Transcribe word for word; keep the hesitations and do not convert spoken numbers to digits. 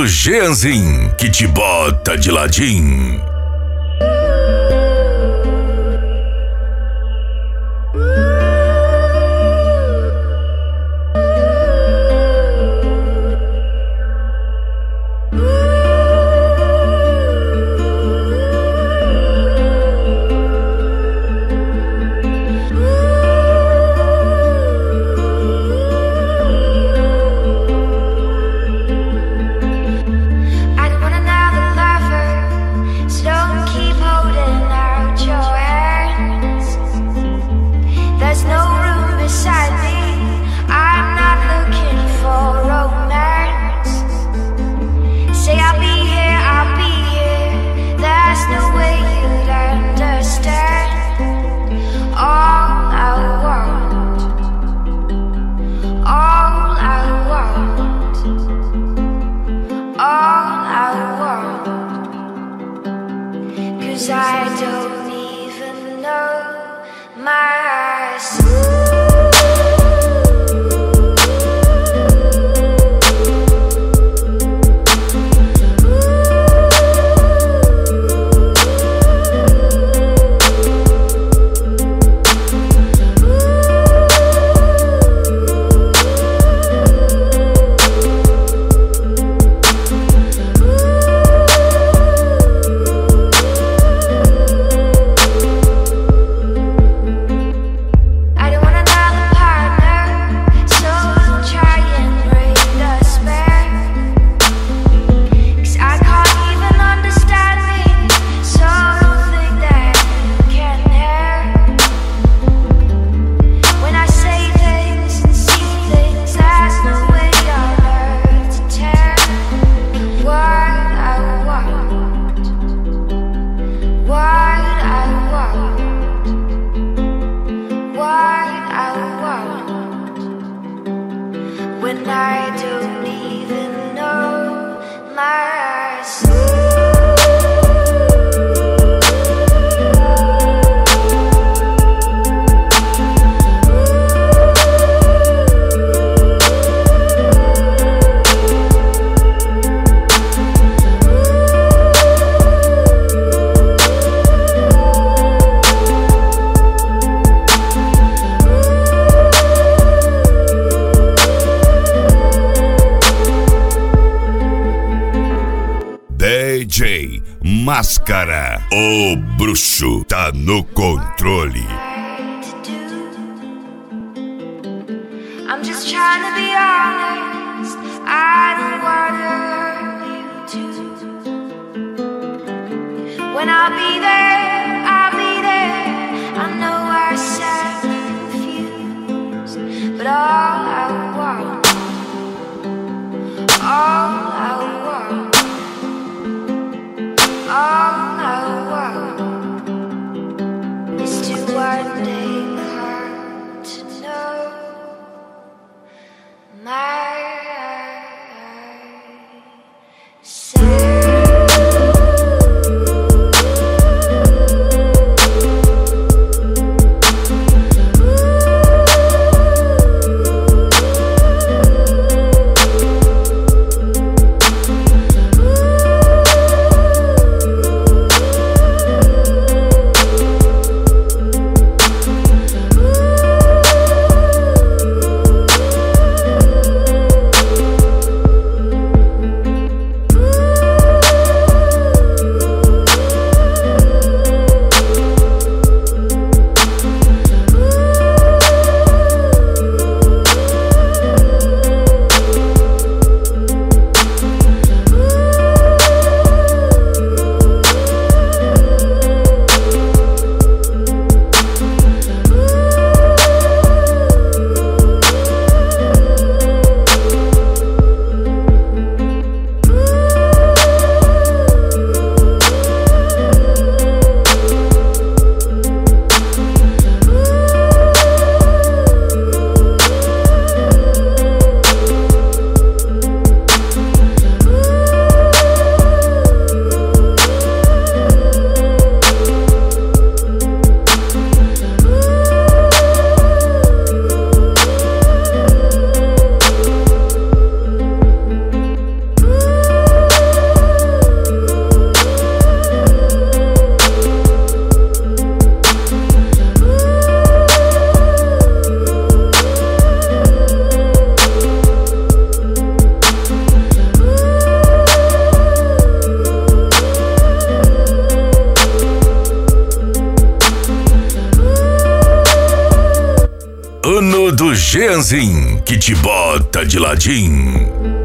do Jeanzin, que te bota de ladinho. D J Máscara, o bruxo tá no controle. I'm just trying to be honest. I don't wanna hurt you too. When I'll be there, I'll be there. I know I sound confused, but all I want, all I want, all I want is to one day come to know myself. Jeanzin, que te bota de ladinho.